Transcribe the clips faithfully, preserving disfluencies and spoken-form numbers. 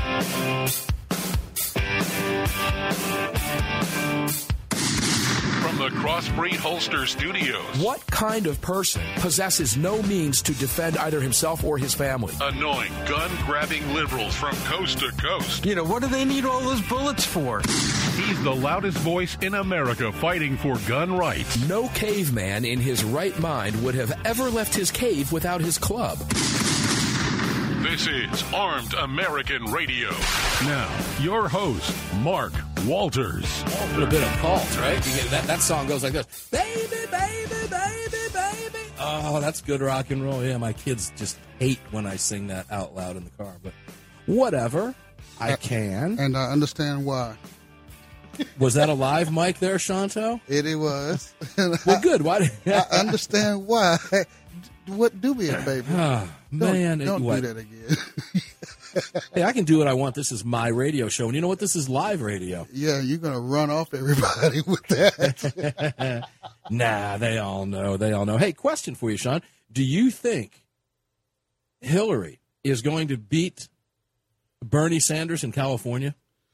From the Crossbreed Holster Studios. What kind of person possesses no means to defend either himself or his family? Annoying, gun-grabbing liberals from coast to coast. You know, what do they need all those bullets for? He's the loudest voice in America fighting for gun rights. No caveman in his right mind would have ever left his cave without his club. This is Armed American Radio. Now, your host, Mark Walters. A little bit of cult, right? You get that, that song goes like this. Baby, baby, baby, baby. Oh, that's good rock and roll. Yeah, my kids just hate when I sing that out loud in the car. But whatever, I uh, can. And I understand why. Was that a live mic there, Shanto? It, it was. Well, good. Why? Did... I understand why. What do me a favor? Oh, man. Don't, don't what? do that again. Hey, I can do what I want. This is my radio show. And you know what? This is live radio. Yeah, you're going to run off everybody with that. Nah, they all know. They all know. Hey, question for you, Sean. Do you think Hillary is going to beat Bernie Sanders in California?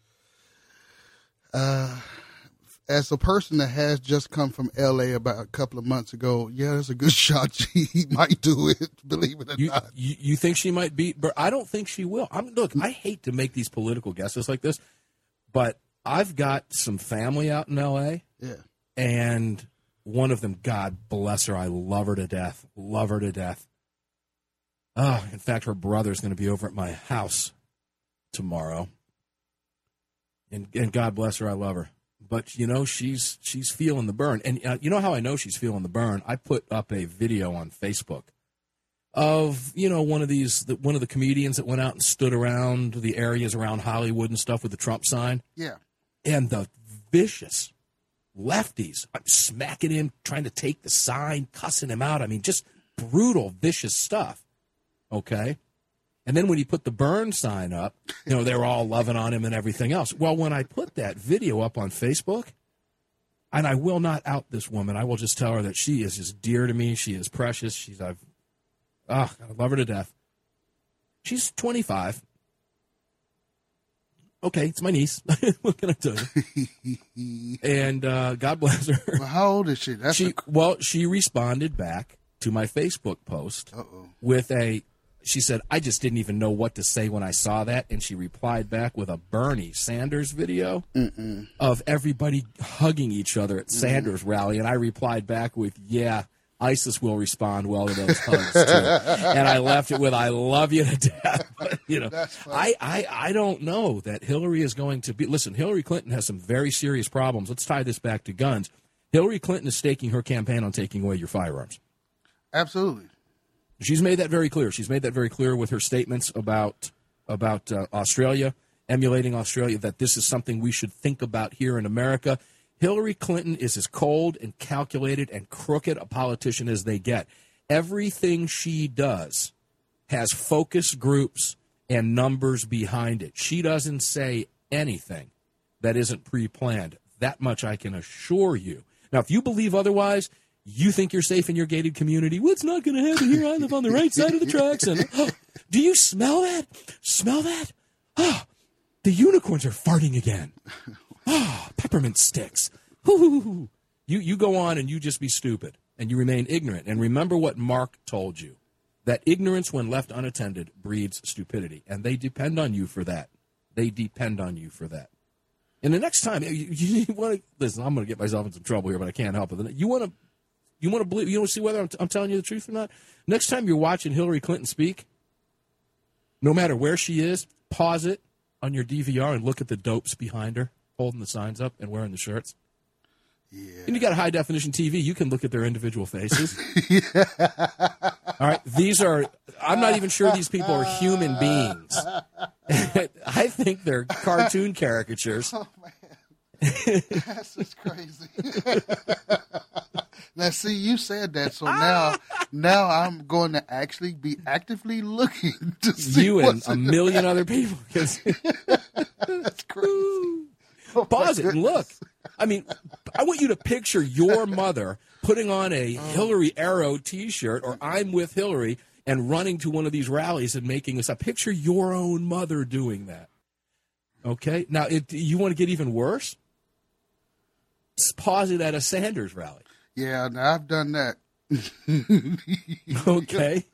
Uh, as a person that has just come from L A about a couple of months ago, yeah, there's a good shot she might do it, believe it or you, not. You, you think she might beat Bernie? I don't think she will. I'm, look, I hate to make these political guesses like this, but I've got some family out in L A, yeah, and one of them, God bless her, I love her to death, love her to death. Oh, in fact, her brother's going to be over at my house tomorrow. And, and God bless her, I love her. But, you know, she's she's feeling the burn. And uh, you know how I know she's feeling the burn? I put up a video on Facebook of, you know, one of these, the, one of the comedians that went out and stood around the areas around Hollywood and stuff with the Trump sign. Yeah. And the vicious lefties, I'm smacking him, trying to take the sign, cussing him out. I mean, just brutal, vicious stuff. Okay? And then when he put the burn sign up, you know, they were all loving on him and everything else. Well, when I put that video up on Facebook, and I will not out this woman, I will just tell her that she is just dear to me. She is precious. She's, I've, ah, I love her to death. She's twenty-five. Okay, it's my niece. What can I tell you? And uh, God bless her. Well, how old is she? That's she a... Well, she responded back to my Facebook post Uh-oh. with a, she said, I just didn't even know what to say when I saw that. And she replied back with a Bernie Sanders video Mm-mm. of everybody hugging each other at Sanders rally. And I replied back with, yeah, ISIS will respond well to those hugs, too. And I left it with, I love you to death. But, you know, I, I, I don't know that Hillary is going to be, listen, Hillary Clinton has some very serious problems. Let's tie this back to guns. Hillary Clinton is staking her campaign on taking away your firearms. Absolutely. She's made that very clear. She's made that very clear with her statements about about uh, Australia, emulating Australia, that this is something we should think about here in America. Hillary Clinton is as cold and calculated and crooked a politician as they get. Everything she does has focus groups and numbers behind it. She doesn't say anything that isn't pre-planned. That much I can assure you. Now, if you believe otherwise, you think you're safe in your gated community. Well, it's not going to happen here. I live on the right side of the tracks. And oh, do you smell that? Smell that? Oh, the unicorns are farting again. Oh, peppermint sticks. Ooh. You you go on and you just be stupid and you remain ignorant. And remember what Mark told you, that ignorance when left unattended breeds stupidity. And they depend on you for that. They depend on you for that. And the next time, you, you want to, listen, I'm going to get myself in some trouble here, but I can't help it. You want to, You want to believe? You want to see whether I'm, t- I'm telling you the truth or not? Next time you're watching Hillary Clinton speak, no matter where she is, pause it on your D V R and look at the dopes behind her, holding the signs up and wearing the shirts. Yeah. And you got a high definition T V. You can look at their individual faces. Yeah. All right. These are. I'm not even sure these people are human beings. I think they're cartoon caricatures. Oh man, that's just crazy. Now, see, you said that, so now, now I'm going to actually be actively looking to see you and a in million other people. That's crazy. Oh, pause it and look. I mean, I want you to picture your mother putting on a oh. Hillary Arrow T-shirt, or I'm with Hillary, and running to one of these rallies and making this up. Picture your own mother doing that. Okay? Now, it, you want to get even worse? Pause it at a Sanders rally. Yeah, now I've done that. Okay.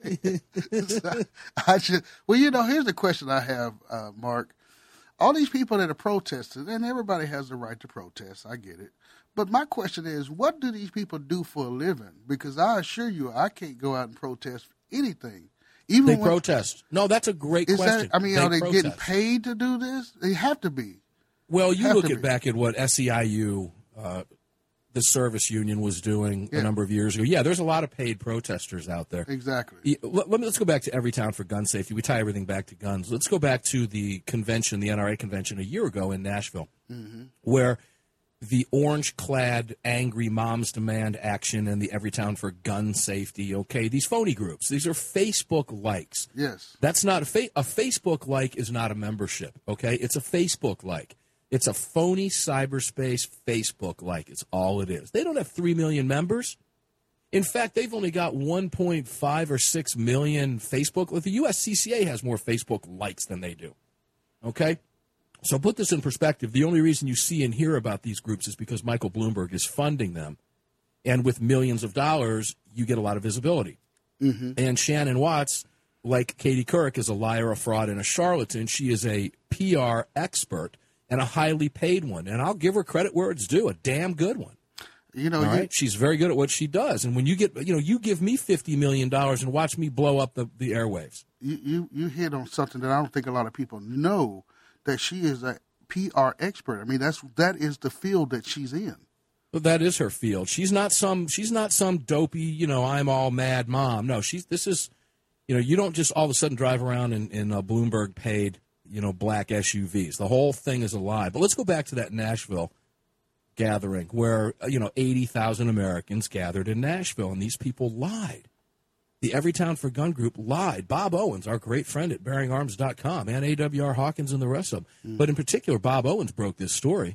I should. Well, you know, here's the question I have, uh, Mark. All these people that are protesting, and everybody has the right to protest. I get it. But my question is, what do these people do for a living? Because I assure you, I can't go out and protest anything. Even they when, protest. No, that's a great is question. That, I mean, they are they protest. getting paid to do this? They have to be. Well, you have look to at be. back at what S E I U, uh, the service union, was doing Yeah. a number of years ago. Yeah, there's a lot of paid protesters out there. Exactly. Yeah, Let, let me, let's go back to Everytown for Gun Safety. We tie everything back to guns. Let's go back to the convention, the N R A convention, a year ago in Nashville, mm-hmm. where the orange-clad, angry Moms Demand Action and the Everytown for Gun Safety, okay, these phony groups, these are Facebook likes. Yes. That's not a, fa- a Facebook like is not a membership, okay? It's a Facebook like. It's a phony cyberspace Facebook like. It's all it is. They don't have three million members. In fact, they've only got one point five or six million Facebook. Well, the U S C C A has more Facebook likes than they do, okay? So put this in perspective. The only reason you see and hear about these groups is because Michael Bloomberg is funding them. And with millions of dollars, you get a lot of visibility. Mm-hmm. And Shannon Watts, like Katie Couric, is a liar, a fraud, and a charlatan. She is a P R expert and a highly paid one. And I'll give her credit where it's due, a damn good one. You know, All you, right? She's very good at what she does. And when you get, you know, you give me fifty million dollars and watch me blow up the, the airwaves. you, you, you hit on something that I don't think a lot of people know, that she is a P R expert. I mean, that's that is the field that she's in. Well, that is her field. She's not some. She's not some dopey. You know, I'm all mad mom. No, she's. This is. You know, you don't just all of a sudden drive around in in uh, Bloomberg paid, you know, black S U Vs. The whole thing is a lie. But let's go back to that Nashville gathering where you know eighty thousand Americans gathered in Nashville, and these people lied. The Everytown for Gun group lied. Bob Owens, our great friend at bearing arms dot com, and A W R Hawkins and the rest of them. Mm. But in particular, Bob Owens broke this story.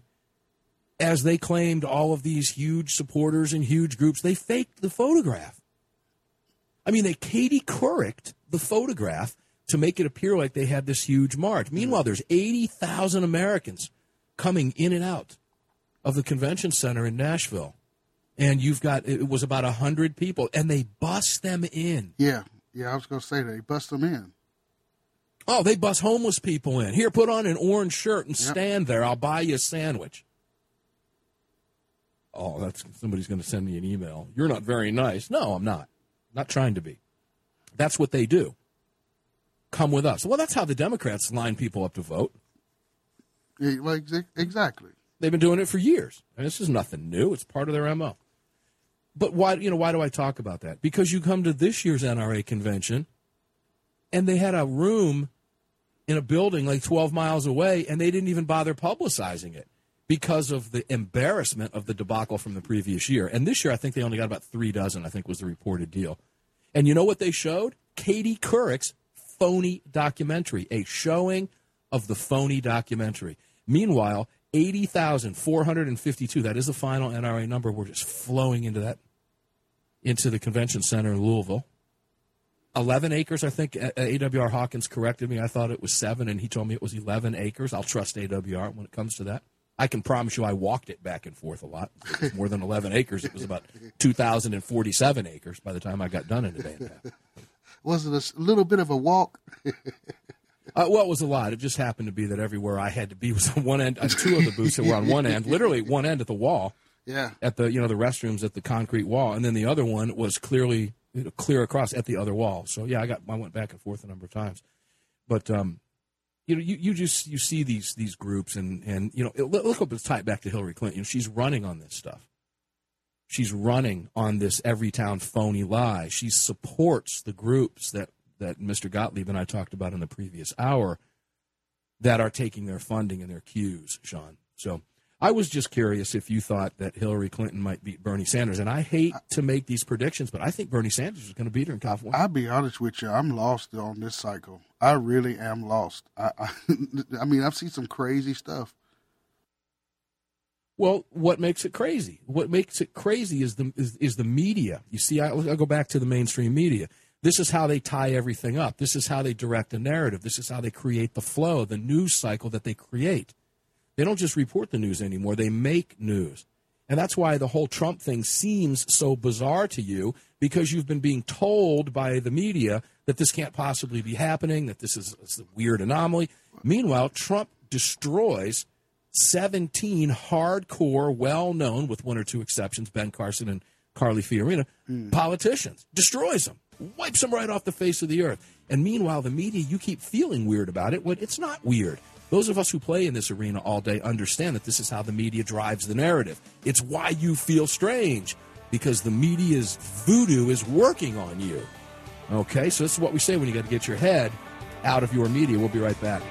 As they claimed all of these huge supporters and huge groups, they faked the photograph. I mean, they Katie Couric the photograph to make it appear like they had this huge march. Meanwhile, there's eighty thousand Americans coming in and out of the convention center in Nashville. And you've got, it was about one hundred people, and they bust them in. Yeah, yeah, I was going to say that. They bust them in. Oh, they bust homeless people in. Here, put on an orange shirt and Yep. stand there. I'll buy you a sandwich. Oh, that's somebody's going to send me an email. You're not very nice. No, I'm not. Not trying to be. That's what they do. Come with us. Well, that's how the Democrats line people up to vote. Yeah, well, exa- exactly. They've been doing it for years. And this is nothing new. It's part of their M O. But why, you know, why do I talk about that? Because you come to this year's N R A convention, and they had a room in a building like twelve miles away, and they didn't even bother publicizing it because of the embarrassment of the debacle from the previous year. And this year, I think they only got about three dozen, I think was the reported deal. And you know what they showed? Katie Couric's phony documentary, a showing of the phony documentary. Meanwhile, eighty thousand four hundred fifty-two, that is the final N R A number, were just flowing into that, into the convention center in Louisville. eleven acres, I think A W R Hawkins corrected me. I thought it was seven, and he told me it was eleven acres. I'll trust A W R when it comes to that. I can promise you I walked it back and forth a lot. It was more than eleven acres. It was about two thousand forty-seven acres by the time I got done in the day and a half. Was it a s- little bit of a walk? Uh, well, it was a lot. It just happened to be that everywhere I had to be was on one end. Uh, two of the booths that were on one end, literally one end at the wall, Yeah. at the you know the restrooms at the concrete wall, and then the other one was clearly you know, clear across at the other wall. So yeah, I got I went back and forth a number of times, but um, you know you, you just you see these these groups and and you know it, look up let's tie it back to Hillary Clinton. You know, she's running on this stuff. She's running on this Everytown phony lie. She supports the groups that. that Mister Gottlieb and I talked about in the previous hour that are taking their funding and their cues, Sean. So I was just curious if you thought that Hillary Clinton might beat Bernie Sanders. And I hate to make these predictions, but I think Bernie Sanders is going to beat her in California. I'll be honest with you. I'm lost on this cycle. I really am lost. I, I, I mean, I've seen some crazy stuff. Well, what makes it crazy? What makes it crazy is the is, is the media. You see, I, I'll go back to the mainstream media. This is how they tie everything up. This is how they direct the narrative. This is how they create the flow, the news cycle that they create. They don't just report the news anymore. They make news. And that's why the whole Trump thing seems so bizarre to you, because you've been being told by the media that this can't possibly be happening, that this is a weird anomaly. Meanwhile, Trump destroys seventeen hardcore, well-known, with one or two exceptions, Ben Carson and Carly Fiorina, mm. politicians. Destroys them. Wipes them right off the face of the earth. And meanwhile, the media, you keep feeling weird about it when it's not weird. Those of us who play in this arena all day understand that this is how the media drives the narrative. It's why you feel strange, because the media's voodoo is working on you. Okay, so this is what we say when you got to get your head out of your media. We'll be right back.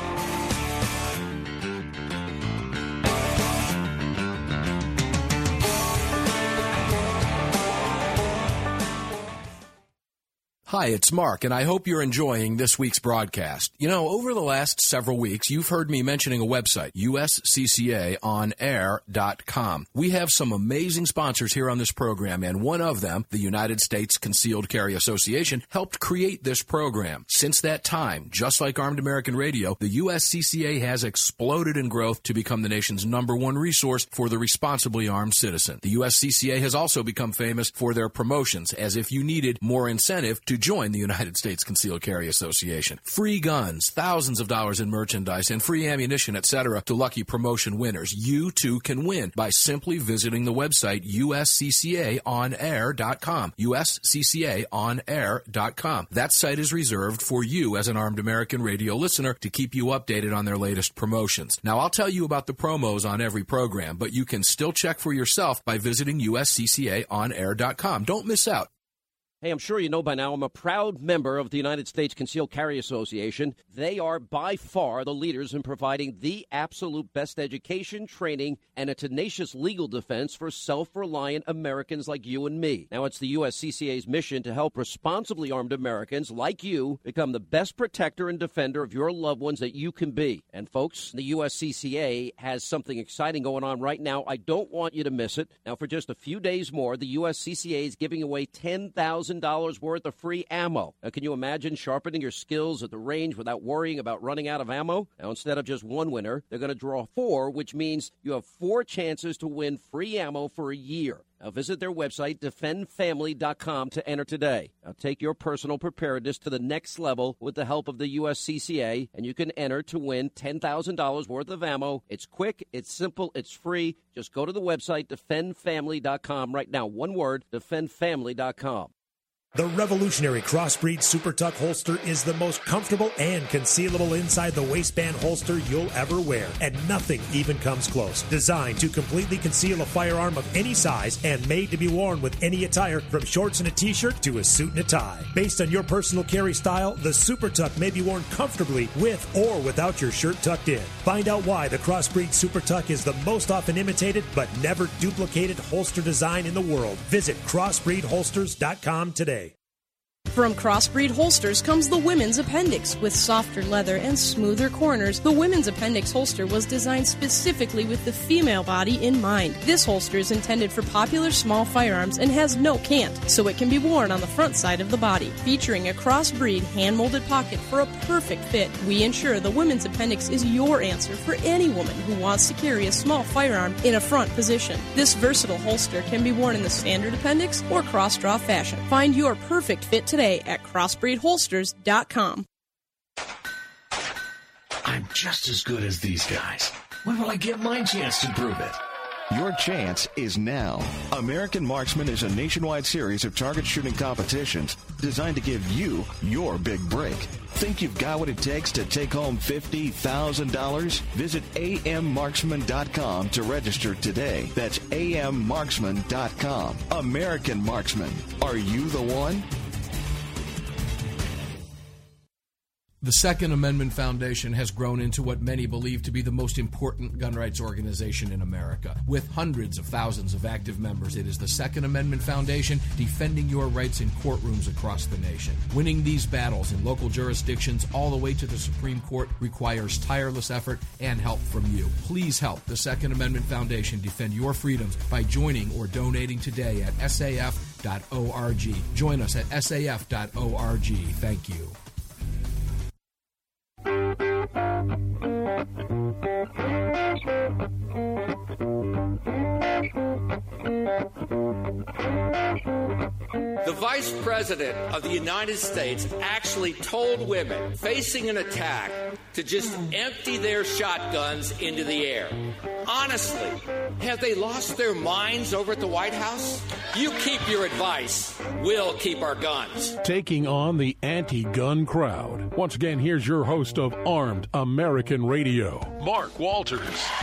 Hi, it's Mark, and I hope you're enjoying this week's broadcast. You know, over the last several weeks, you've heard me mentioning a website, U S C C A on air dot com. We have some amazing sponsors here on this program, and one of them, the United States Concealed Carry Association, helped create this program. Since that time, just like Armed American Radio, the U S C C A has exploded in growth to become the nation's number one resource for the responsibly armed citizen. The U S C C A has also become famous for their promotions, as if you needed more incentive to join the United States Concealed Carry Association. Free guns, thousands of dollars in merchandise, and free ammunition, et cetera to lucky promotion winners. You too can win by simply visiting the website U S C C A on air dot com. U S C C A on air dot com. That site is reserved for you as an Armed American Radio listener to keep you updated on their latest promotions. Now, I'll tell you about the promos on every program, but you can still check for yourself by visiting U S C C A on air dot com. Don't miss out. Hey, I'm sure you know by now I'm a proud member of the United States Concealed Carry Association. They are by far the leaders in providing the absolute best education, training, and a tenacious legal defense for self-reliant Americans like you and me. Now, it's the U S C C A's mission to help responsibly armed Americans like you become the best protector and defender of your loved ones that you can be. And, folks, the U S C C A has something exciting going on right now. I don't want you to miss it. Now, for just a few days more, the U S C C A is giving away ten thousand dollars worth of free ammo. Now, can you imagine sharpening your skills at the range without worrying about running out of ammo? Now, instead of just one winner, they're going to draw four, which means you have four chances to win free ammo for a year. Now, visit their website, defend family dot com, to enter today. Now, take your personal preparedness to the next level with the help of the U S C C A, and you can enter to win ten thousand dollars worth of ammo. It's quick, it's simple, it's free. Just go to the website, defend family dot com right now. One word, defend family dot com. The revolutionary Crossbreed Super Tuck holster is the most comfortable and concealable inside the waistband holster you'll ever wear, and nothing even comes close. Designed to completely conceal a firearm of any size and made to be worn with any attire, from shorts and a t-shirt to a suit and a tie. Based on your personal carry style, the Super Tuck may be worn comfortably with or without your shirt tucked in. Find out why the Crossbreed Super Tuck is the most often imitated but never duplicated holster design in the world. Visit crossbreed holsters dot com today. From Crossbreed Holsters comes the Women's Appendix. With softer leather and smoother corners, the Women's Appendix holster was designed specifically with the female body in mind. This holster is intended for popular small firearms and has no cant, so it can be worn on the front side of the body. Featuring a crossbreed hand-molded pocket for a perfect fit, we ensure the Women's Appendix is your answer for any woman who wants to carry a small firearm in a front position. This versatile holster can be worn in the standard appendix or cross-draw fashion. Find your perfect fit today. Today at crossbreed holsters dot com. I'm just as good as these guys. When will I get my chance to prove it? Your chance is now. American Marksman is a nationwide series of target shooting competitions designed to give you your big break. Think you've got what it takes to take home fifty thousand dollars? Visit A M marksman dot com to register today. That's A M marksman dot com. American Marksman. Are you the one? The Second Amendment Foundation has grown into what many believe to be the most important gun rights organization in America. With hundreds of thousands of active members, it is the Second Amendment Foundation defending your rights in courtrooms across the nation. Winning these battles in local jurisdictions all the way to the Supreme Court requires tireless effort and help from you. Please help the Second Amendment Foundation defend your freedoms by joining or donating today at S A F dot org. Join us at S A F dot org. Thank you. The Vice President of the United States actually told women facing an attack to just empty their shotguns into the air. Honestly, have they lost their minds over at the White House? You keep your advice. We'll keep our guns. Taking on the anti-gun crowd. Once again, here's your host of Armed American Radio, Mark Walters.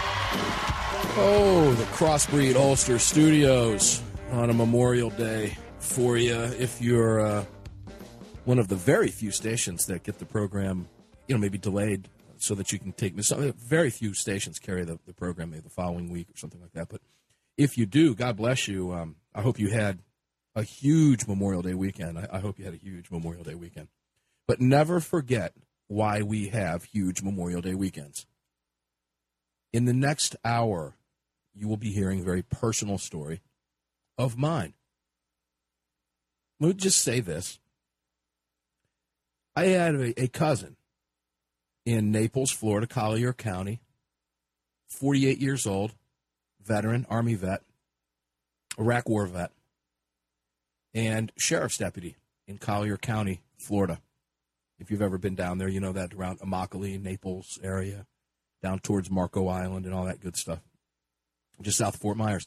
Oh, the Crossbreed Holster Studios on a Memorial Day for you. If you're uh, one of the very few stations that get the program, you know, maybe delayed so that you can take this. Very few stations carry the, the program maybe the following week or something like that. But if you do, God bless you. Um, I hope you had a huge Memorial Day weekend. I, I hope you had a huge Memorial Day weekend. But never forget why we have huge Memorial Day weekends. In the next hour, you will be hearing a very personal story of mine. Let me just say this. I had a, a cousin in Naples, Florida, Collier County, forty-eight years old, veteran, Army vet, Iraq War vet, and sheriff's deputy in Collier County, Florida. If you've ever been down there, you know that around Immokalee, Naples area, down towards Marco Island and all that good stuff, just south of Fort Myers.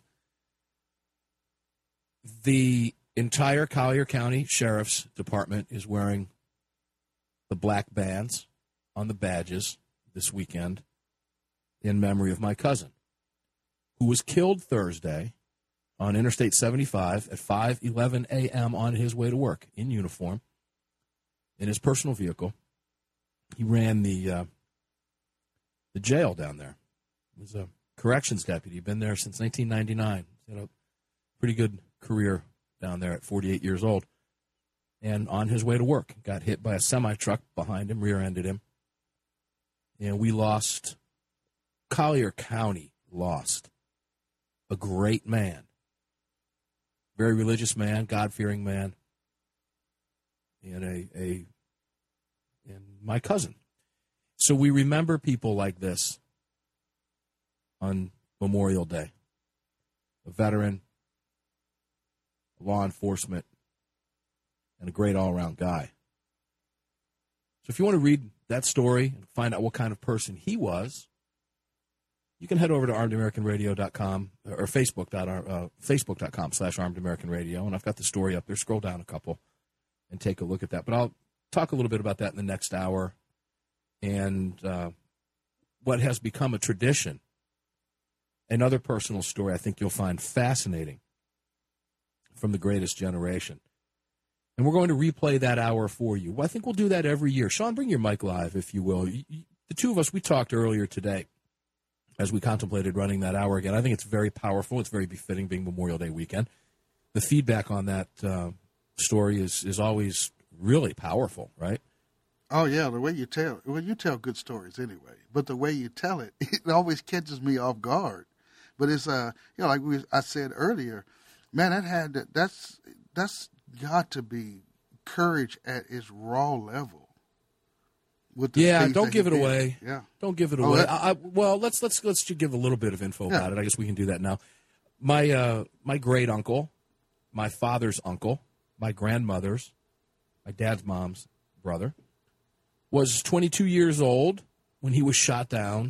The entire Collier County Sheriff's Department is wearing the black bands on the badges this weekend in memory of my cousin, who was killed Thursday on Interstate seventy-five at five eleven a.m. on his way to work in uniform, in his personal vehicle. He ran the uh, the jail down there. He was a corrections deputy. He'd been there since nineteen ninety-nine. He's had a pretty good career down there at forty-eight years old. And on his way to work, got hit by a semi-truck behind him, rear-ended him. And we lost, Collier County lost a great man. Very religious man, God-fearing man. And a, a and my cousin. So we remember people like this on Memorial Day. A veteran, law enforcement, and a great all-around guy. So if you want to read that story and find out what kind of person he was, you can head over to armed american radio dot com or Facebook dot, uh, Facebook dot com slash Armed American Radio, and I've got the story up there. Scroll down a couple and take a look at that. But I'll talk a little bit about that in the next hour and uh, what has become a tradition. Another personal story I think you'll find fascinating from the greatest generation. And we're going to replay that hour for you. Well, I think we'll do that every year. Sean, bring your mic live, if you will. The two of us, we talked earlier today as we contemplated running that hour again. I think it's very powerful. It's very befitting being Memorial Day weekend. The feedback on that uh, story is, is always really powerful, right? Oh, yeah, the way you tell well, you tell good stories anyway. But the way you tell it, it always catches me off guard. But it's, uh, you know, like we, I said earlier, man, that had to, that's that's got to be courage at its raw level. With the yeah, don't give it did. away. Yeah, don't give it oh, away. That, I, I, well, let's let's let's just give a little bit of info yeah. about it. I guess we can do that now. My uh, my great uncle, my father's uncle, my grandmother's, my dad's mom's brother, was twenty-two years old when he was shot down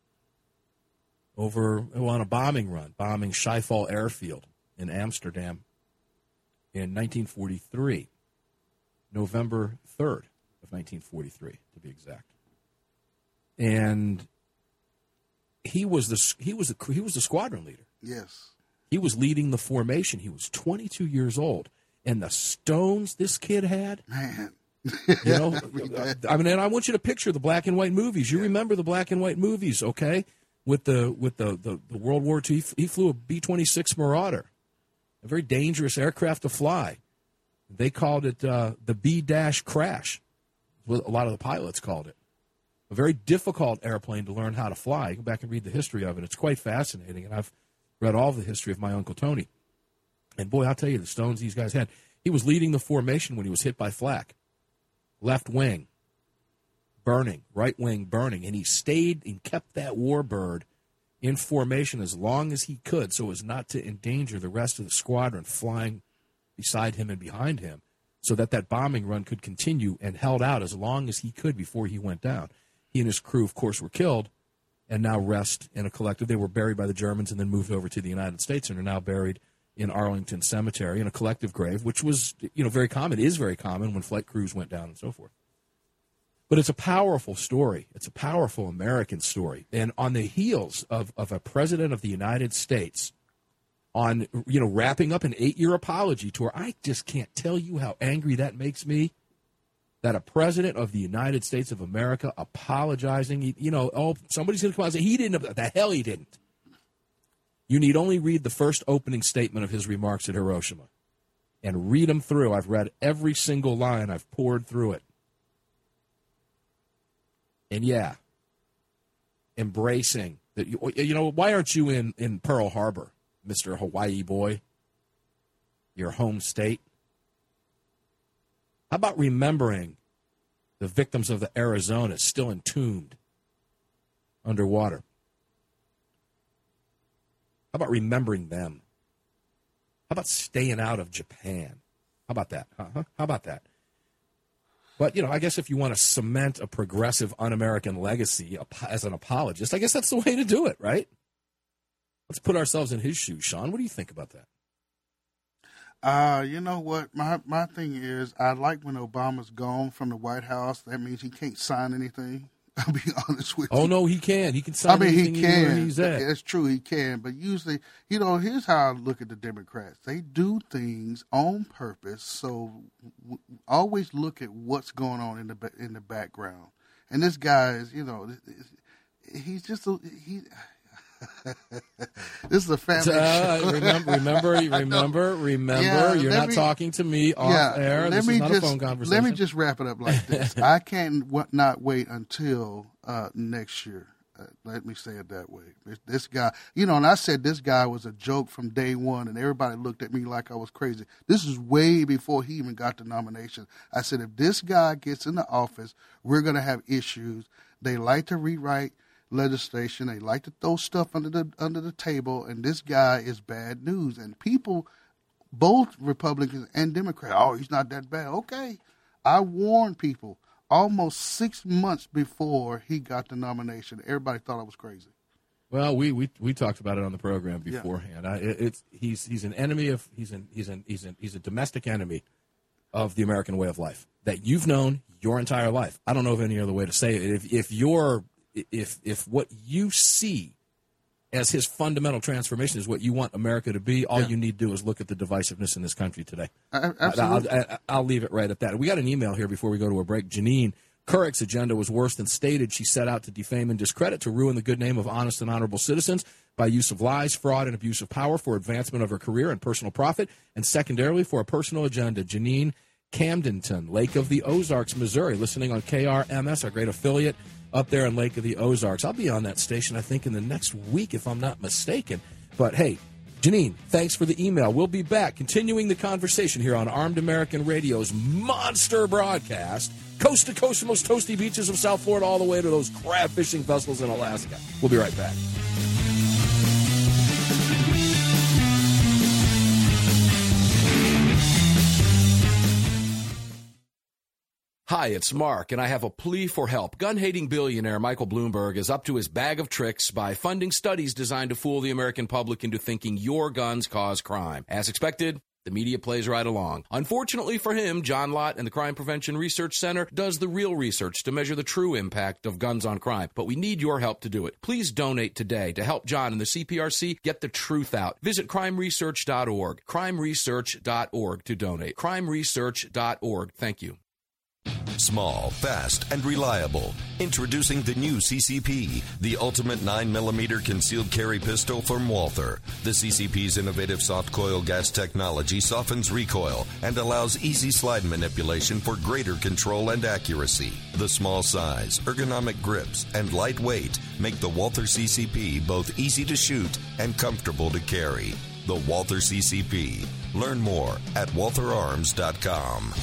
over well, on a bombing run, bombing Schiphol Airfield in Amsterdam in nineteen forty-three, November third of nineteen forty-three, to be exact. And he was the he was the he was the squadron leader. Yes, he was leading the formation. He was twenty-two years old, and the stones this kid had, man. You know, I mean, and I want you to picture the black and white movies. You yeah. remember the black and white movies, okay? With the with the, the, the World War Two, he, he flew a B twenty-six Marauder, a very dangerous aircraft to fly. They called it uh, the B-dash crash. What a lot of the pilots called it. A very difficult airplane to learn how to fly. You go back and read the history of it. It's quite fascinating, and I've read all of the history of my Uncle Tony. And, boy, I'll tell you, the stones these guys had. He was leading the formation when he was hit by flak. Left wing, burning. Right wing, burning. And he stayed and kept that warbird in formation as long as he could so as not to endanger the rest of the squadron flying beside him and behind him, so that that bombing run could continue, and held out as long as he could before he went down. He and his crew, of course, were killed and now rest in a collective. They were buried by the Germans and then moved over to the United States and are now buried in Arlington Cemetery in a collective grave, which was, you know, very common, is very common when flight crews went down and so forth. But it's a powerful story. It's a powerful American story. And on the heels of, of a president of the United States on, you know, wrapping up an eight-year apology tour, I just can't tell you how angry that makes me, that a president of the United States of America apologizing, you know, oh, somebody's going to come out and say, he didn't, the hell he didn't. You need only read the first opening statement of his remarks at Hiroshima and read them through. I've read every single line. I've poured through it. And, yeah, embracing that. You, you know, why aren't you in, in Pearl Harbor, Mister Hawaii boy, your home state? How about remembering the victims of the Arizona still entombed underwater? How about remembering them? How about staying out of Japan? How about that? Huh? How about that? But, you know, I guess if you want to cement a progressive un-American legacy as an apologist, I guess that's the way to do it, right? Let's put ourselves in his shoes. Sean, what do you think about that? Uh, you know what? My my thing is, I like when Obama's gone from the White House. That means he can't sign anything. I'll be honest with you. Oh, no, he can. He can sign I mean, anything he can. He's at. It's true, he can. But usually, you know, here's how I look at the Democrats. They do things on purpose. So w- always look at what's going on in the in the background. And this guy is, you know, he's just a, he. This is a family uh, show. remember, remember, remember, remember. Yeah, you're not me, talking to me off yeah, air. This is not just, a phone conversation. Let me just wrap it up like this. I can't w- not wait until uh, next year. Uh, let me say it that way. This, this guy, you know, and I said this guy was a joke from day one, and everybody looked at me like I was crazy. This is way before he even got the nomination. I said, if this guy gets in the office, we're going to have issues. They like to rewrite legislation. They like to throw stuff under the under the table, and this guy is bad news. And people, both Republicans and Democrats, oh, he's not that bad. Okay, I warned people almost six months before he got the nomination. Everybody thought I was crazy. Well, we we, we talked about it on the program beforehand. Yeah. I, it, it's he's he's an enemy of he's an he's an he's an he's a domestic enemy of the American way of life that you've known your entire life. I don't know of any other way to say it. If if you're If if what you see as his fundamental transformation is what you want America to be, all yeah. you need to do is look at the divisiveness in this country today. Uh, absolutely. I'll, I'll, I'll leave it right at that. We got an email here before we go to a break. Janine, Couric's agenda was worse than stated. She set out to defame and discredit, to ruin the good name of honest and honorable citizens by use of lies, fraud, and abuse of power for advancement of her career and personal profit, and secondarily for a personal agenda. Janine Camdenton, Lake of the Ozarks, Missouri, listening on K R M S, our great affiliate up there in Lake of the Ozarks. I'll be on that station, I think, in the next week, if I'm not mistaken. But, hey, Janine, thanks for the email. We'll be back continuing the conversation here on Armed American Radio's monster broadcast, coast to coast, the most toasty beaches of South Florida, all the way to those crab fishing vessels in Alaska. We'll be right back. Hi, it's Mark, and I have a plea for help. Gun-hating billionaire Michael Bloomberg is up to his bag of tricks by funding studies designed to fool the American public into thinking your guns cause crime. As expected, the media plays right along. Unfortunately for him, John Lott and the Crime Prevention Research Center does the real research to measure the true impact of guns on crime. But we need your help to do it. Please donate today to help John and the C P R C get the truth out. Visit crime research dot org, crime research dot org to donate. crime research dot org. Thank you. Small, fast, and reliable. Introducing the new C C P, the ultimate nine millimeter concealed carry pistol from Walther. The C C P's innovative soft coil gas technology softens recoil and allows easy slide manipulation for greater control and accuracy. The small size, ergonomic grips, and light weight make the Walther C C P both easy to shoot and comfortable to carry. The Walther C C P. Learn more at walther arms dot com.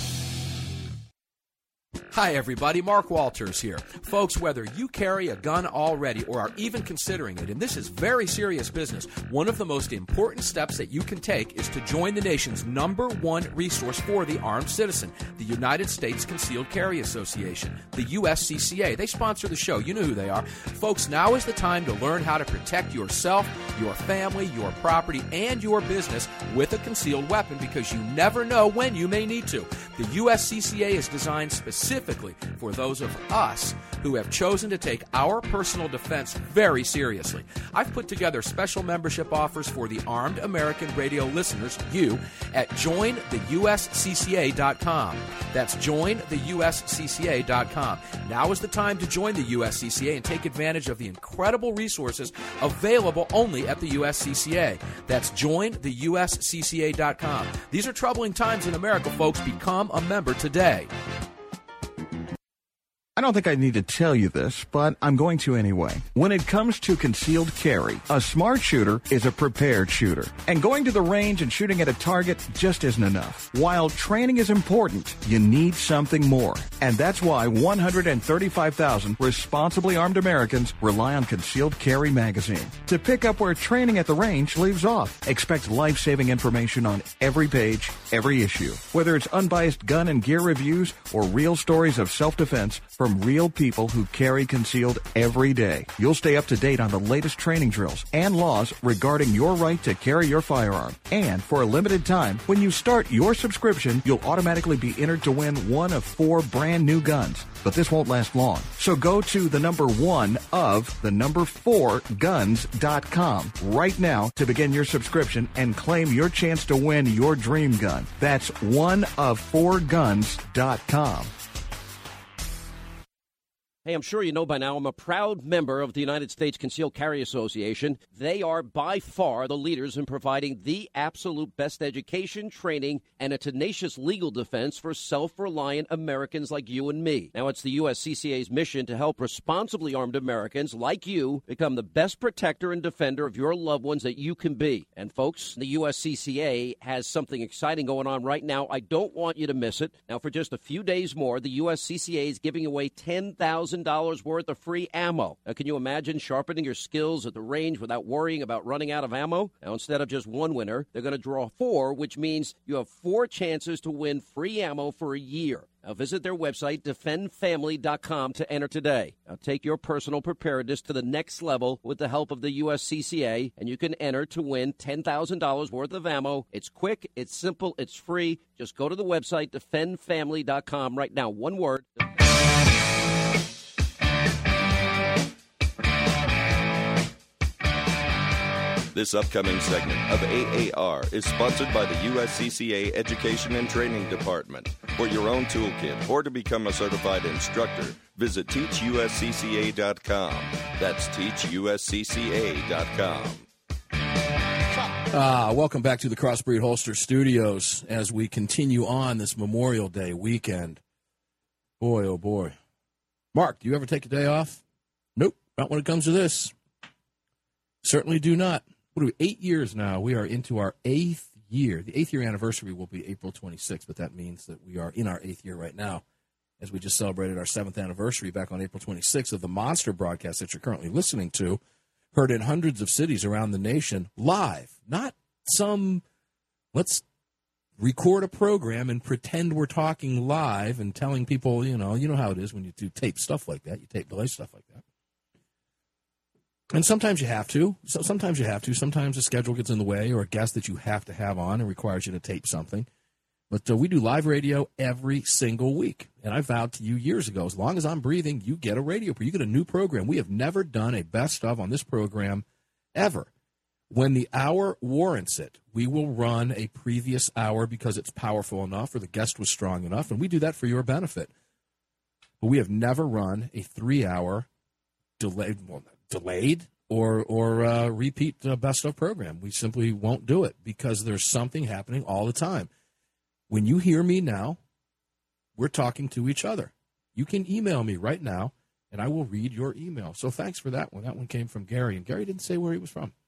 Hi, everybody. Mark Walters here. Folks, whether you carry a gun already or are even considering it, and this is very serious business, one of the most important steps that you can take is to join the nation's number one resource for the armed citizen, the United States Concealed Carry Association, the U S C C A. They sponsor the show. You know who they are. Folks, now is the time to learn how to protect yourself, your family, your property, and your business with a concealed weapon, because you never know when you may need to. The U S C C A is designed specifically for those of us who have chosen to take our personal defense very seriously. I've put together special membership offers for the Armed American Radio listeners, you, at join the U S C C A dot com. That's join the U S C C A dot com. Now is the time to join the U S C C A and take advantage of the incredible resources available only at the U S C C A. That's join the U S C C A dot com. These are troubling times in America, folks. Become a member today. I don't think I need to tell you this, but I'm going to anyway. When it comes to concealed carry, a smart shooter is a prepared shooter. And going to the range and shooting at a target just isn't enough. While training is important, you need something more. And that's why one hundred thirty-five thousand responsibly armed Americans rely on Concealed Carry magazine. To pick up where training at the range leaves off. Expect life-saving information on every page, every issue. Whether it's unbiased gun and gear reviews or real stories of self-defense from real people who carry concealed every day. You'll stay up to date on the latest training drills and laws regarding your right to carry your firearm. And for a limited time, when you start your subscription, you'll automatically be entered to win one of four brand new guns. But this won't last long. So go to the number one of the number four guns dot com right now to begin your subscription and claim your chance to win your dream gun. That's one of four guns dot com. Hey, I'm sure you know by now, I'm a proud member of the United States Concealed Carry Association. They are by far the leaders in providing the absolute best education, training, and a tenacious legal defense for self-reliant Americans like you and me. Now, it's the U S C C A's mission to help responsibly armed Americans like you become the best protector and defender of your loved ones that you can be. And, folks, the U S C C A has something exciting going on right now. I don't want you to miss it. Now, for just a few days more, the U S C C A is giving away ten thousand dollars worth of free ammo. Now, can you imagine sharpening your skills at the range without worrying about running out of ammo? Now, instead of just one winner, they're going to draw four, which means you have four chances to win free ammo for a year. Now, visit their website, defend family dot com, to enter today. Now, take your personal preparedness to the next level with the help of the U S C C A, and you can enter to win ten thousand dollars worth of ammo. It's quick, it's simple, it's free. Just go to the website, defend family dot com right now. One word. This upcoming segment of A A R is sponsored by the U S C C A Education and Training Department. For your own toolkit or to become a certified instructor, visit teach U S C C A dot com. That's teach U S C C A dot com. Ah, welcome back to the Crossbreed Holster Studios as we continue on this Memorial Day weekend. Boy, oh boy. Mark, do you ever take a day off? Nope, not when it comes to this. Certainly do not. What are we, eight years now? We are into our eighth year. The eighth year anniversary will be April twenty-sixth, but that means that we are in our eighth year right now, as we just celebrated our seventh anniversary back on April twenty-sixth of the monster broadcast that you're currently listening to, heard in hundreds of cities around the nation, live. Not some, let's record a program and pretend we're talking live and telling people, you know, you know how it is when you do tape stuff like that. You tape delay stuff like that. And sometimes you have to. So sometimes you have to. Sometimes a schedule gets in the way or a guest that you have to have on and requires you to tape something. But uh, we do live radio every single week. And I vowed to you years ago, as long as I'm breathing, you get a radio. You get a new program. We have never done a best of on this program ever. When the hour warrants it, we will run a previous hour because it's powerful enough or the guest was strong enough. And we do that for your benefit. But we have never run a three-hour delayed well, delayed or or uh, repeat uh, best of program. We simply won't do it because there's something happening all the time. When you hear me now, we're talking to each other. You can email me right now, and I will read your email. So thanks for that one. That one came from Gary, and Gary didn't say where he was from.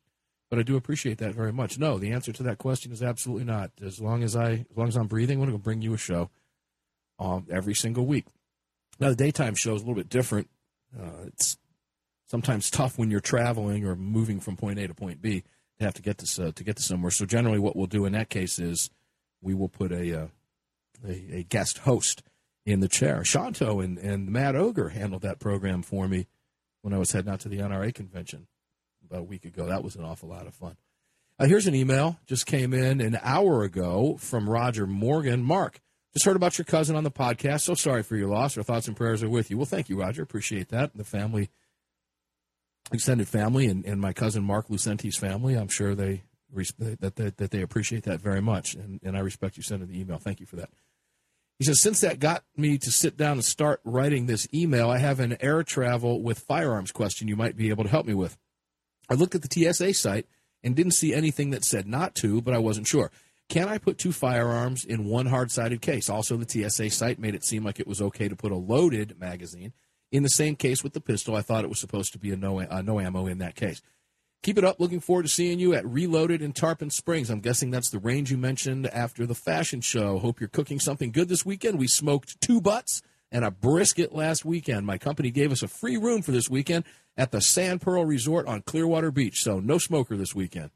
But I do appreciate that very much. No, the answer to that question is absolutely not. As long as I, as long as I'm breathing, I'm going to bring you a show um, every single week. Now, the daytime show is a little bit different. Uh, it's sometimes tough when you're traveling or moving from point A to point B to have to get to uh, to get to somewhere. So generally, what we'll do in that case is we will put a uh, a, a guest host in the chair. Shanto and, and Matt Ogre handled that program for me when I was heading out to the N R A convention about a week ago. That was an awful lot of fun. Uh, here's an email. Just came in an hour ago from Roger Morgan. Mark, just heard about your cousin on the podcast. So sorry for your loss. Our thoughts and prayers are with you. Well, thank you, Roger. Appreciate that. The family, extended family, and, and my cousin Mark Lucenti's family, I'm sure they that, that, that they appreciate that very much. And, and I respect you sending the email. Thank you for that. He says, since that got me to sit down and start writing this email, I have an air travel with firearms question you might be able to help me with. I looked at the T S A site and didn't see anything that said not to, but I wasn't sure. Can I put two firearms in one hard-sided case? Also, the T S A site made it seem like it was okay to put a loaded magazine in the same case with the pistol. I thought it was supposed to be a no, uh, no ammo in that case. Keep it up. Looking forward to seeing you at Reloaded in Tarpon Springs. I'm guessing that's the range you mentioned after the fashion show. Hope you're cooking something good this weekend. We smoked two butts and a brisket last weekend. My company gave us a free room for this weekend at the Sand Pearl Resort on Clearwater Beach, so no smoker this weekend.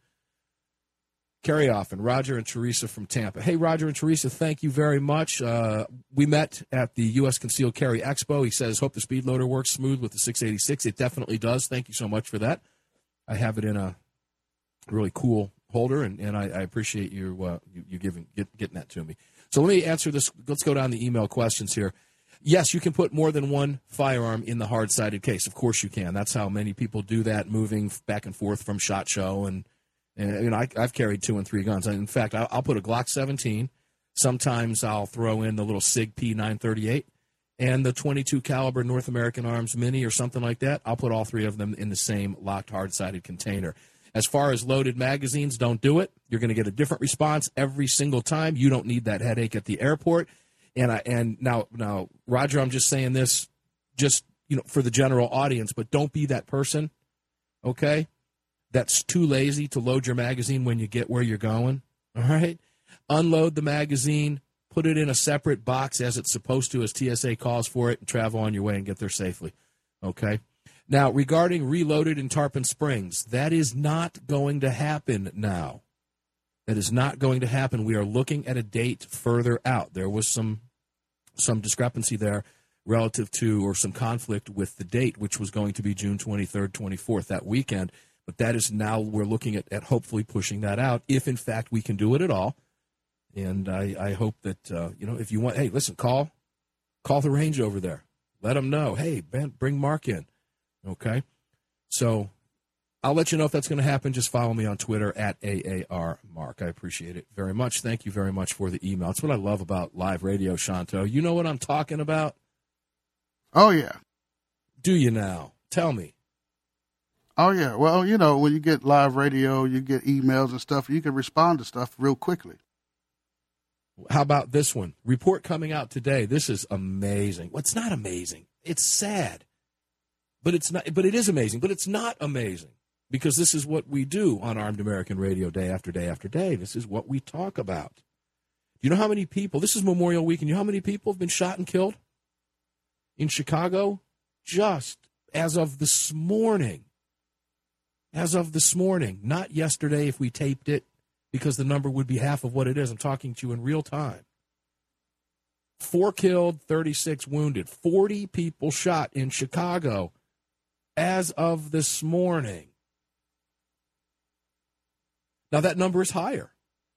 Carry off, and Roger and Teresa from Tampa. Hey, Roger and Teresa, thank you very much. Uh, we met at the U S Concealed Carry Expo. He says, hope the speed loader works smooth with the six eighty-six. It definitely does. Thank you so much for that. I have it in a really cool holder, and, and I, I appreciate you, uh, you, you giving get, getting that to me. So let me answer this. Let's go down the email questions here. Yes, you can put more than one firearm in the hard-sided case. Of course you can. That's how many people do that, moving back and forth from SHOT Show. And, and you know, I, I've carried two and three guns. In fact, I'll, I'll put a Glock seventeen. Sometimes I'll throw in the little SIG P nine thirty-eight and the twenty-two caliber North American Arms Mini or something like that. I'll put all three of them in the same locked hard-sided container. As far as loaded magazines, don't do it. You're going to get a different response every single time. You don't need that headache at the airport. And I and now now Roger, I'm just saying this just, you know, for the general audience, but don't be that person, okay? That's too lazy to load your magazine when you get where you're going. All right? Unload the magazine, put it in a separate box as it's supposed to, as T S A calls for it, and travel on your way and get there safely. Okay? Now, regarding Reloaded in Tarpon Springs, that is not going to happen now. That is not going to happen. We are looking at a date further out. There was some some discrepancy there relative to, or some conflict with the date, which was going to be June twenty-third, twenty-fourth, that weekend. But that is now, we're looking at, at hopefully pushing that out, if in fact we can do it at all. And I, I hope that, uh, you know, if you want, hey, listen, call, call the range over there. Let them know, hey, Ben, bring Mark in. Okay? So I'll let you know if that's going to happen. Just follow me on Twitter at A A R Mark. I appreciate it very much. Thank you very much for the email. That's what I love about live radio, Shanto. You know what I'm talking about? Oh, yeah. Do you now? Tell me. Oh, yeah. Well, you know, when you get live radio, you get emails and stuff, you can respond to stuff real quickly. How about this one? Report coming out today. This is amazing. Well, it's not amazing. It's sad. But it's not. But it is amazing. But it's not amazing. Because this is what we do on Armed American Radio day after day after day. This is what we talk about. Do you know how many people, this is Memorial Weekend, you know how many people have been shot and killed in Chicago? Just as of this morning. As of this morning. Not yesterday if we taped it, because the number would be half of what it is. I'm talking to you in real time. Four killed, thirty-six wounded. forty people shot in Chicago as of this morning. Now, that number is higher.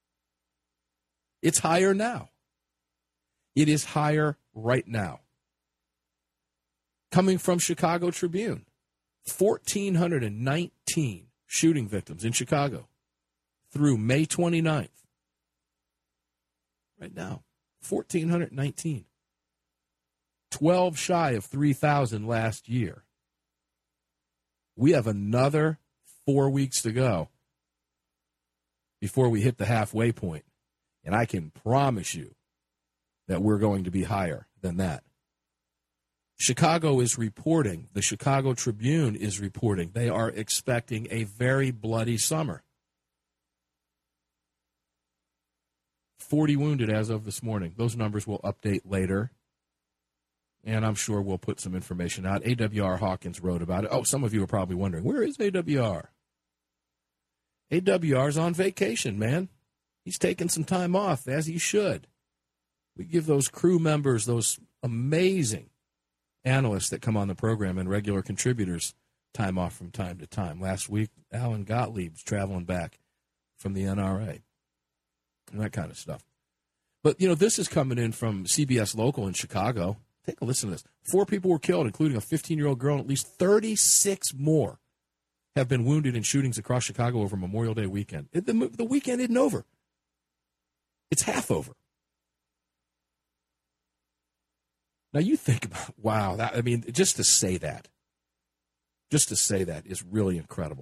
It's higher now. It is higher right now. Coming from Chicago Tribune, one thousand four hundred nineteen shooting victims in Chicago through May twenty-ninth. Right now, one thousand four hundred nineteen. twelve shy of three thousand last year. We have another four weeks to go before we hit the halfway point. And I can promise you that we're going to be higher than that. Chicago is reporting, the Chicago Tribune is reporting, they are expecting a very bloody summer. forty wounded as of this morning. Those numbers will update later, and I'm sure we'll put some information out. A W R Hawkins wrote about it. Oh, some of you are probably wondering, where is A W R? A W R's on vacation, man. He's taking some time off, as he should. We give those crew members, those amazing analysts that come on the program and regular contributors, time off from time to time. Last week, Alan Gottlieb's traveling back from the N R A and that kind of stuff. But, you know, this is coming in from C B S Local in Chicago. Take a listen to this. Four people were killed, including a fifteen-year-old girl, and at least thirty-six more have been wounded in shootings across Chicago over Memorial Day weekend. The, the weekend isn't over. It's half over. Now, you think about, wow, that, I mean, just to say that, just to say that is really incredible.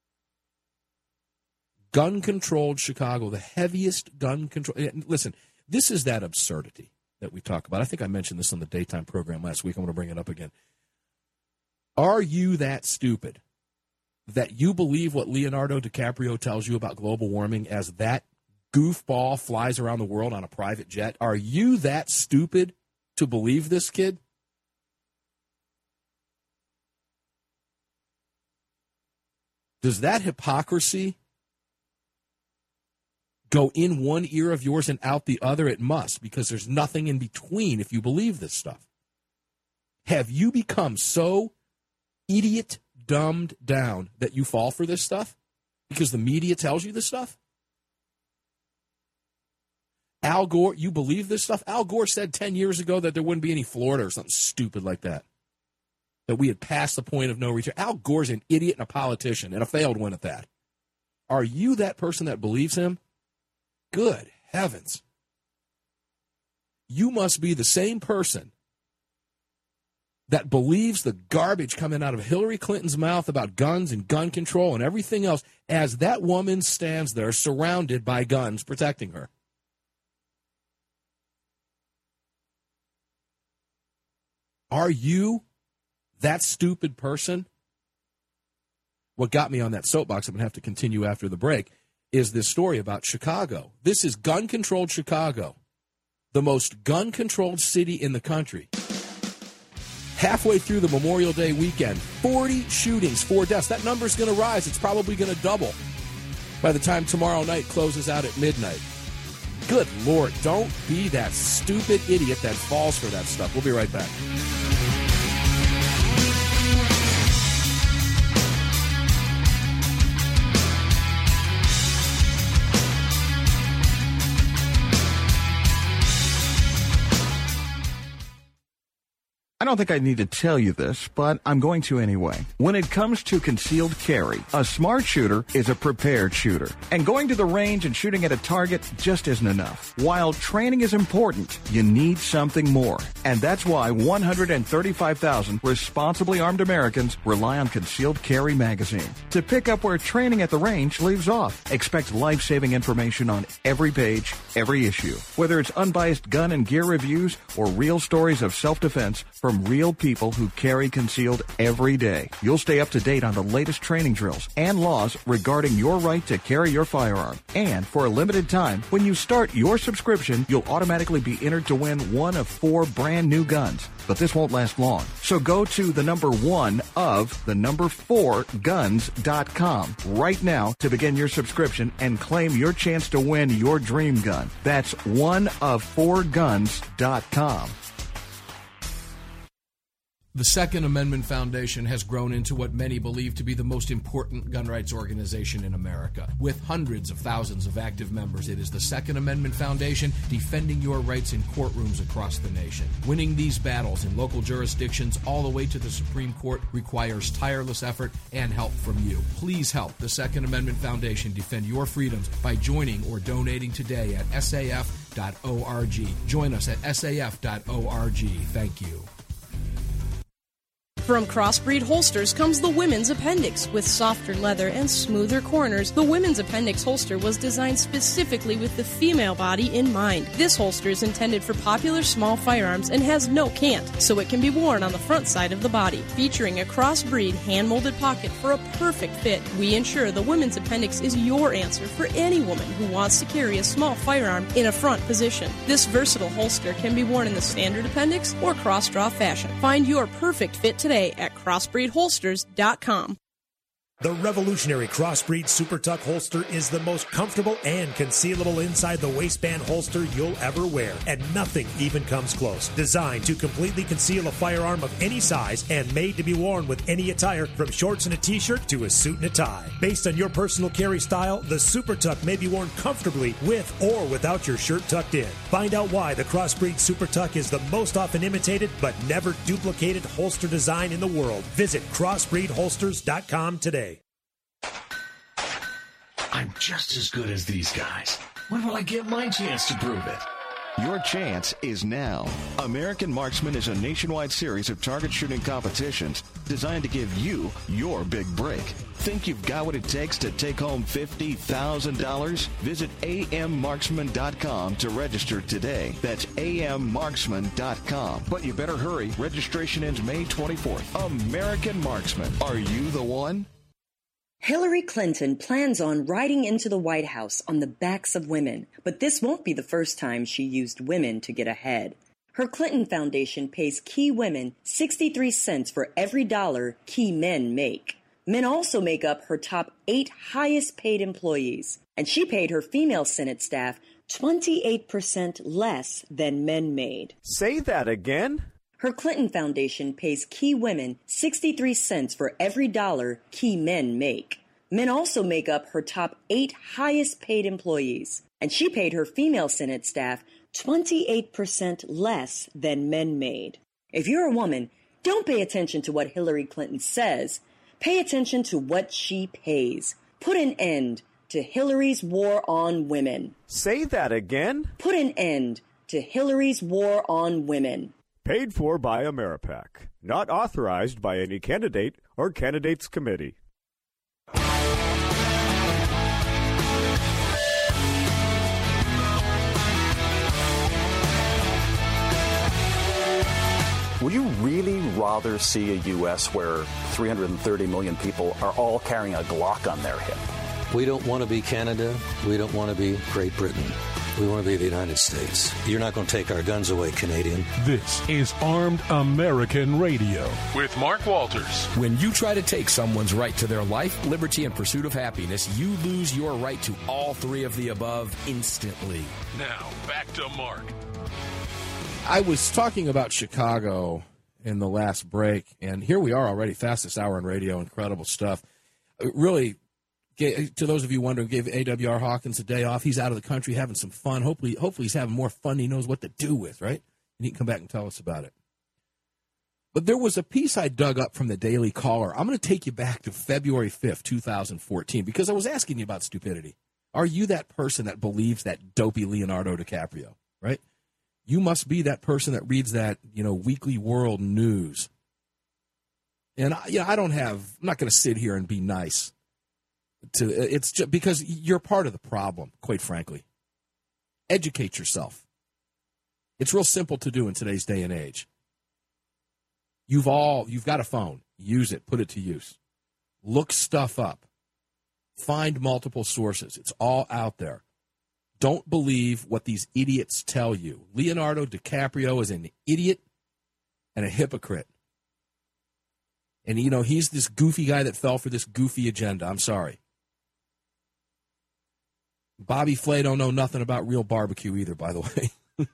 Gun-controlled Chicago, the heaviest gun control. Listen, this is that absurdity that we talk about. I think I mentioned this on the daytime program last week. I'm going to bring it up again. Are you that stupid that you believe what Leonardo DiCaprio tells you about global warming as that goofball flies around the world on a private jet? Are you that stupid to believe this kid? Does that hypocrisy go in one ear of yours and out the other? It must, because there's nothing in between if you believe this stuff. Have you become so idiot dumbed down that you fall for this stuff because the media tells you this stuff? Al Gore, you believe this stuff? Al Gore said ten years ago that there wouldn't be any Florida or something stupid like that, that we had passed the point of no return. Al Gore's an idiot and a politician, and a failed one at that. Are you that person that believes him? Good heavens. You must be the same person that believes the garbage coming out of Hillary Clinton's mouth about guns and gun control and everything else as that woman stands there surrounded by guns protecting her. Are you that stupid person? What got me on that soapbox, I'm going to have to continue after the break, is this story about Chicago. This is gun-controlled Chicago, the most gun-controlled city in the country. Halfway through the Memorial Day weekend, forty shootings, four deaths. That number's going to rise. It's probably going to double by the time tomorrow night closes out at midnight. Good Lord, don't be that stupid idiot that falls for that stuff. We'll be right back. I don't think I need to tell you this, but I'm going to anyway. When it comes to concealed carry, a smart shooter is a prepared shooter. And going to the range and shooting at a target just isn't enough. While training is important, you need something more. And that's why one hundred thirty-five thousand responsibly armed Americans rely on Concealed Carry magazine. To pick up where training at the range leaves off, expect life-saving information on every page, every issue. Whether it's unbiased gun and gear reviews or real stories of self-defense from real people who carry concealed every day. You'll stay up to date on the latest training drills and laws regarding your right to carry your firearm. And for a limited time, when you start your subscription, you'll automatically be entered to win one of four brand new guns. But this won't last long. So go to the number one of the number four guns dot com right now to begin your subscription and claim your chance to win your dream gun. That's one of four guns dot com. The Second Amendment Foundation has grown into what many believe to be the most important gun rights organization in America. With hundreds of thousands of active members, it is the Second Amendment Foundation defending your rights in courtrooms across the nation. Winning these battles in local jurisdictions all the way to the Supreme Court requires tireless effort and help from you. Please help the Second Amendment Foundation defend your freedoms by joining or donating today at S A F dot org. Join us at S A F dot org. Thank you. From Crossbreed Holsters comes the Women's Appendix. With softer leather and smoother corners, the Women's Appendix holster was designed specifically with the female body in mind. This holster is intended for popular small firearms and has no cant, so it can be worn on the front side of the body. Featuring a crossbreed hand-molded pocket for a perfect fit, we ensure the Women's Appendix is your answer for any woman who wants to carry a small firearm in a front position. This versatile holster can be worn in the standard appendix or cross-draw fashion. Find your perfect fit today at crossbreed holsters dot com. The revolutionary Crossbreed Super Tuck holster is the most comfortable and concealable inside the waistband holster you'll ever wear, and nothing even comes close. Designed to completely conceal a firearm of any size and made to be worn with any attire, from shorts and a t-shirt to a suit and a tie. Based on your personal carry style, the Super Tuck may be worn comfortably with or without your shirt tucked in. Find out why the Crossbreed Super Tuck is the most often imitated but never duplicated holster design in the world. Visit crossbreed holsters dot com today. I'm just as good as these guys. When will I get my chance to prove it? Your chance is now. American Marksman is a nationwide series of target shooting competitions designed to give you your big break. Think you've got what it takes to take home fifty thousand dollars? Visit A M marksman dot com to register today. That's A M marksman dot com. But you better hurry. Registration ends May twenty-fourth. American Marksman. Are you the one? Hillary Clinton plans on riding into the White House on the backs of women, but this won't be the first time she used women to get ahead. Her Clinton Foundation pays key women sixty-three cents for every dollar key men make. Men also make up her top eight highest paid employees, and she paid her female Senate staff twenty-eight percent less than men made. Say that again? Her Clinton Foundation pays key women sixty-three cents for every dollar key men make. Men also make up her top eight highest paid employees, and she paid her female Senate staff twenty-eight percent less than men made. If you're a woman, don't pay attention to what Hillary Clinton says. Pay attention to what she pays. Put an end to Hillary's war on women. Say that again? Put an end to Hillary's war on women. Paid for by Ameripac. Not authorized by any candidate or candidates committee. Would you really rather see a U S where three hundred thirty million people are all carrying a Glock on their hip? We don't want to be Canada. We don't want to be Great Britain. We want to be the United States. You're not going to take our guns away, Canadian. This is Armed American Radio with Mark Walters. When you try to take someone's right to their life, liberty, and pursuit of happiness, you lose your right to all three of the above instantly. Now, back to Mark. I was talking about Chicago in the last break, and here we are already, fastest hour on radio, incredible stuff. Really, to those of you wondering, gave A W R Hawkins a day off. He's out of the country having some fun. Hopefully, hopefully he's having more fun than he knows what to do with, right? And he can come back and tell us about it. But there was a piece I dug up from the Daily Caller. I'm going to take you back to February fifth, twenty fourteen, because I was asking you about stupidity. Are you that person that believes that dopey Leonardo DiCaprio, right? You must be that person that reads that, you know, Weekly World News. And, I, you know, I don't have, I'm not going to sit here and be nice. To it's just because you're part of the problem, quite frankly. Educate yourself. It's real simple to do in today's day and age. You've all you've got a phone. Use it. Put it to use. Look stuff up. Find multiple sources. It's all out there. Don't believe what these idiots tell you. Leonardo DiCaprio is an idiot and a hypocrite. And, you know, he's this goofy guy that fell for this goofy agenda. I'm sorry. Bobby Flay don't know nothing about real barbecue either, by the way.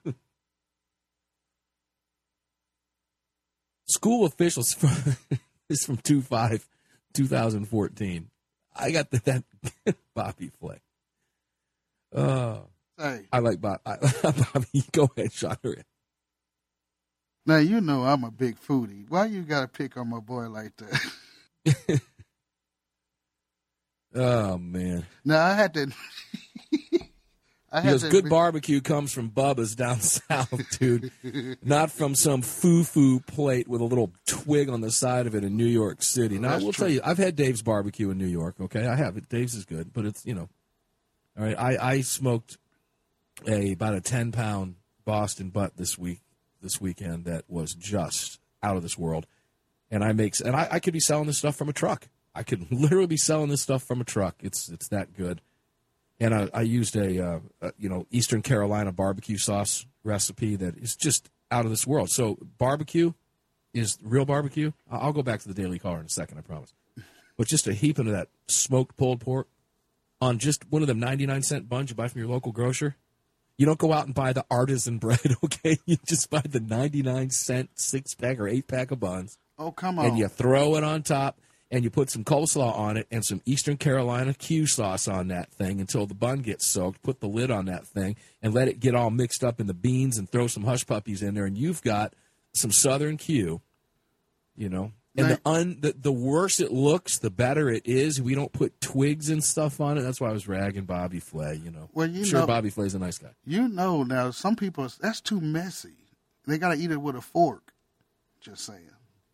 School officials from, is from two five twenty fourteen. I got the, that Bobby Flay. Uh, hey. I like Bob. I, Bobby. Go ahead, Sean. Now, you know I'm a big foodie. Why you got to pick on my boy like that? Oh, man. Now, I had to I had Because to good admit- barbecue comes from Bubba's down south, dude. Not from some foo-foo plate with a little twig on the side of it in New York City. Now, I That's will true. tell you, I've had Dave's barbecue in New York, okay? I have it. Dave's is good, but it's, you know. All right, I, I smoked a about a ten-pound Boston butt this week, this weekend that was just out of this world. And I make, and I, I could be selling this stuff from a truck. I could literally be selling this stuff from a truck. It's it's that good. And I, I used a, uh, a, you know, Eastern Carolina barbecue sauce recipe that is just out of this world. So barbecue is real barbecue. I- I'll go back to the Daily Caller in a second, I promise. But just a heap into that smoked pulled pork on just one of them ninety-nine cent buns you buy from your local grocer. You don't go out and buy the artisan bread, okay? You just buy the ninety-nine cent six-pack or eight-pack of buns. Oh, come on. And you throw it on top. And you put some coleslaw on it and some Eastern Carolina Q sauce on that thing until the bun gets soaked. Put the lid on that thing and let it get all mixed up in the beans and throw some hush puppies in there. And you've got some Southern Q, you know. And the, un, the the worse it looks, the better it is. We don't put twigs and stuff on it. That's why I was ragging Bobby Flay, you know. Well, you sure, know, Bobby Flay's a nice guy. You know now, some people, that's too messy. They got to eat it with a fork. Just saying.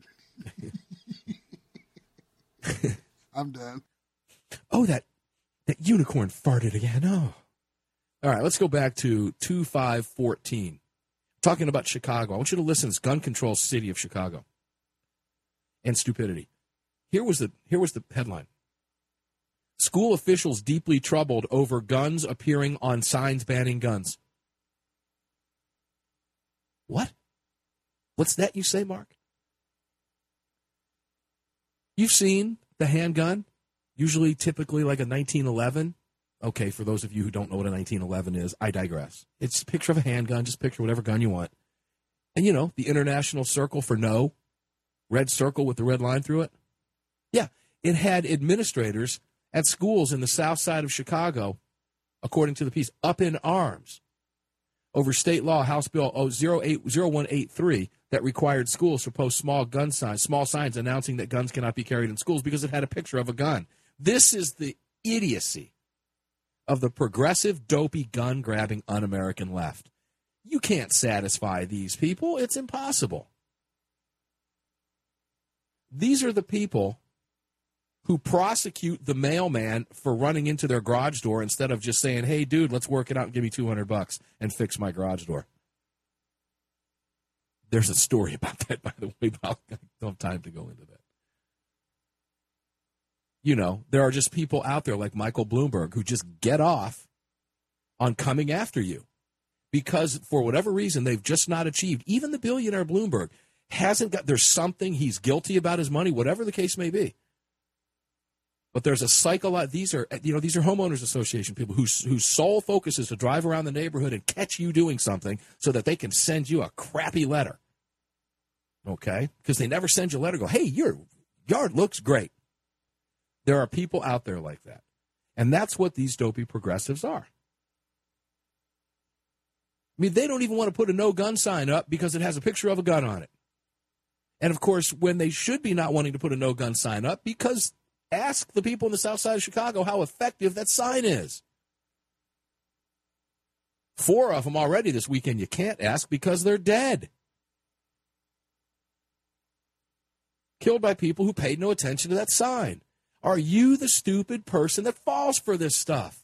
I'm done. Oh, that that unicorn farted again. Oh. All right, let's go back to two five fourteen. Talking about Chicago. I want you to listen. It's gun control city of Chicago. And stupidity. Here was the here was the headline. School officials deeply troubled over guns appearing on signs banning guns. What? What's that you say, Mark? You've seen the handgun, usually typically like a nineteen eleven. Okay, for those of you who don't know what a nineteen eleven is, I digress. It's a picture of a handgun, just picture whatever gun you want. And, you know, the international circle for no, red circle with the red line through it. Yeah, it had administrators at schools in the south side of Chicago, according to the piece, up in arms over state law, House Bill oh one eighty-three, that required schools to post small gun signs, small signs announcing that guns cannot be carried in schools because it had a picture of a gun. This is the idiocy of the progressive, dopey, gun-grabbing, un-American left. You can't satisfy these people. It's impossible. These are the people who prosecute the mailman for running into their garage door instead of just saying, hey, dude, let's work it out and give me two hundred bucks and fix my garage door. There's a story about that, by the way, but I don't have time to go into that. You know, there are just people out there like Michael Bloomberg who just get off on coming after you because for whatever reason they've just not achieved. Even the billionaire Bloomberg hasn't got, there's something he's guilty about his money, whatever the case may be. But there's a cycle. These are, you know, these are homeowners association people whose whose sole focus is to drive around the neighborhood and catch you doing something so that they can send you a crappy letter. Okay, because they never send you a letter. Go, hey, your yard looks great. There are people out there like that, and that's what these dopey progressives are. I mean, they don't even want to put a no gun sign up because it has a picture of a gun on it. And of course, when they should be not wanting to put a no gun sign up because ask the people in the south side of Chicago how effective that sign is. Four of them already this weekend you can't ask because they're dead. Killed by people who paid no attention to that sign. Are you the stupid person that falls for this stuff?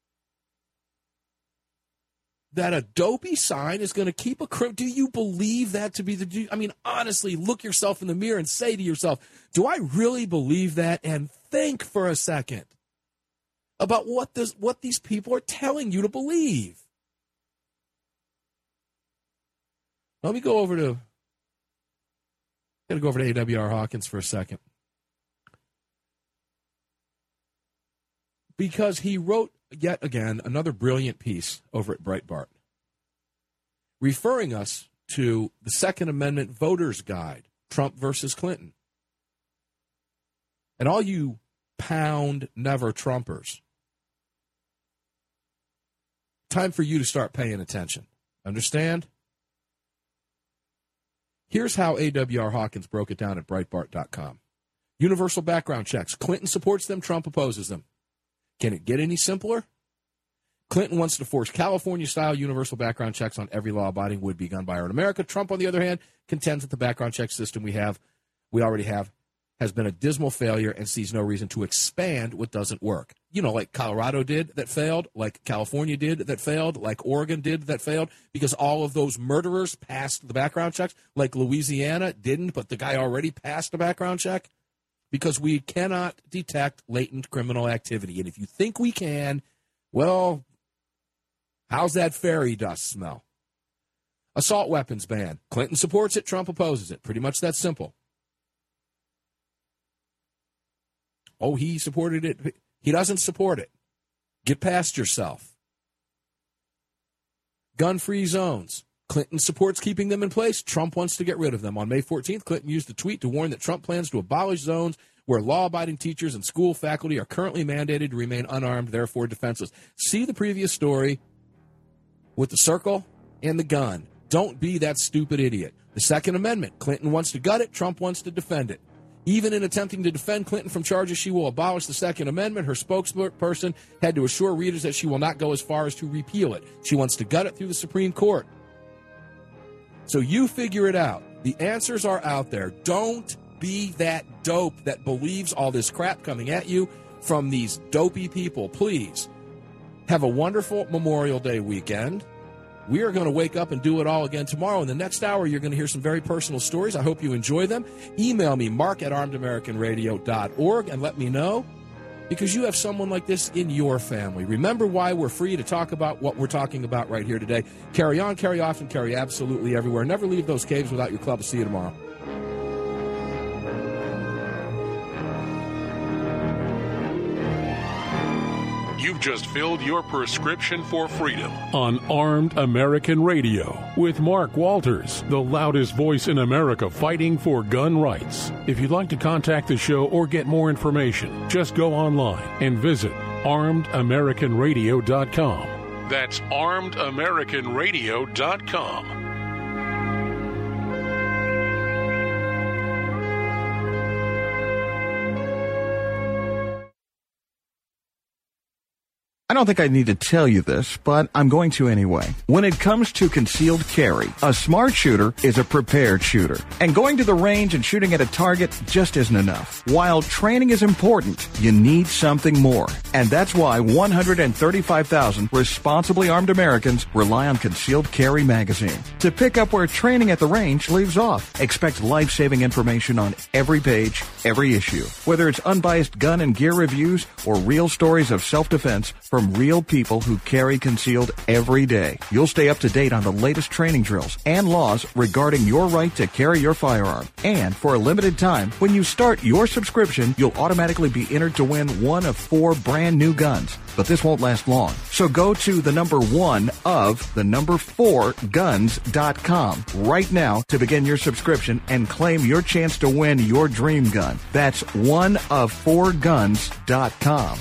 That a dopey sign is going to keep a crime? Do you believe that to be the... Do, I mean, honestly, look yourself in the mirror and say to yourself, do I really believe that? And think for a second about what this, what these people are telling you to believe. Let me go over to... Got to go over to A W R Hawkins for a second. Because he wrote, yet again, another brilliant piece over at Breitbart, referring us to the Second Amendment Voters Guide, Trump versus Clinton. And all you pound never Trumpers, time for you to start paying attention. Understand? Here's how A W R Hawkins broke it down at Breitbart dot com. Universal background checks. Clinton supports them, Trump opposes them. Can it get any simpler? Clinton wants to force California-style universal background checks on every law-abiding would-be gun buyer in America. Trump, on the other hand, contends that the background check system we have, we already have, has been a dismal failure and sees no reason to expand what doesn't work. You know, like Colorado did that failed, like California did that failed, like Oregon did that failed, because all of those murderers passed the background checks, like Louisiana didn't, but the guy already passed a background check, because we cannot detect latent criminal activity. And if you think we can, well, how's that fairy dust smell? Assault weapons ban. Clinton supports it, Trump opposes it. Pretty much that simple. Oh, he supported it. He doesn't support it. Get past yourself. Gun-free zones. Clinton supports keeping them in place. Trump wants to get rid of them. On May fourteenth, Clinton used a tweet to warn that Trump plans to abolish zones where law-abiding teachers and school faculty are currently mandated to remain unarmed, therefore defenseless. See the previous story with the circle and the gun. Don't be that stupid idiot. The Second Amendment. Clinton wants to gut it. Trump wants to defend it. Even in attempting to defend Clinton from charges she will abolish the Second Amendment, her spokesperson had to assure readers that she will not go as far as to repeal it. She wants to gut it through the Supreme Court. So you figure it out. The answers are out there. Don't be that dope that believes all this crap coming at you from these dopey people. Please have a wonderful Memorial Day weekend. We are going to wake up and do it all again tomorrow. In the next hour, you're going to hear some very personal stories. I hope you enjoy them. Email me, mark at armed american radio dot org, and let me know, because you have someone like this in your family. Remember why we're free to talk about what we're talking about right here today. Carry on, carry often, carry absolutely everywhere. Never leave those caves without your club. I'll see you tomorrow. You've just filled your prescription for freedom on Armed American Radio with Mark Walters, the loudest voice in America fighting for gun rights. If you'd like to contact the show or get more information, just go online and visit armed american radio dot com. That's armed american radio dot com. I don't think I need to tell you this, but I'm going to anyway. When it comes to concealed carry, a smart shooter is a prepared shooter. And going to the range and shooting at a target just isn't enough. While training is important, you need something more. And that's why one hundred thirty-five thousand responsibly armed Americans rely on Concealed Carry magazine to pick up where training at the range leaves off. Expect life-saving information on every page, every issue. Whether it's unbiased gun and gear reviews or real stories of self-defense from real people who carry concealed every day. You'll stay up to date on the latest training drills and laws regarding your right to carry your firearm. And for a limited time, when you start your subscription, you'll automatically be entered to win one of four brand new guns. But this won't last long. So go to the number one of the number four guns dot com right now to begin your subscription and claim your chance to win your dream gun. That's one of four guns dot com.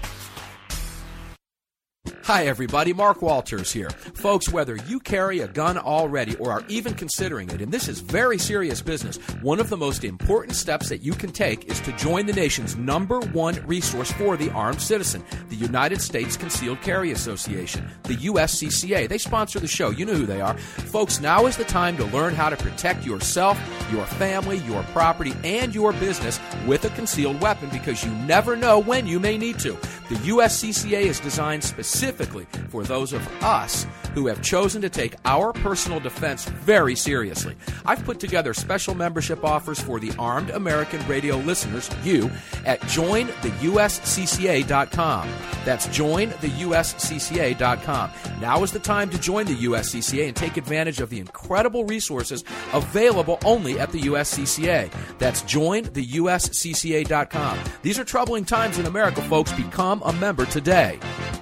Hi, everybody. Mark Walters here. Folks, whether you carry a gun already or are even considering it, and this is very serious business, one of the most important steps that you can take is to join the nation's number one resource for the armed citizen, the United States Concealed Carry Association, the U S C C A. They sponsor the show. You know who they are. Folks, now is the time to learn how to protect yourself, your family, your property, and your business with a concealed weapon, because you never know when you may need to. The U S C C A is designed specifically for those of us who have chosen to take our personal defense very seriously. I've put together special membership offers for the Armed American Radio listeners, you, at join the U S C C A dot com. That's join the U S C C A dot com. Now is the time to join the U S C C A and take advantage of the incredible resources available only at the U S C C A. That's join the U S C C A dot com. These are troubling times in America, folks. Become a member today.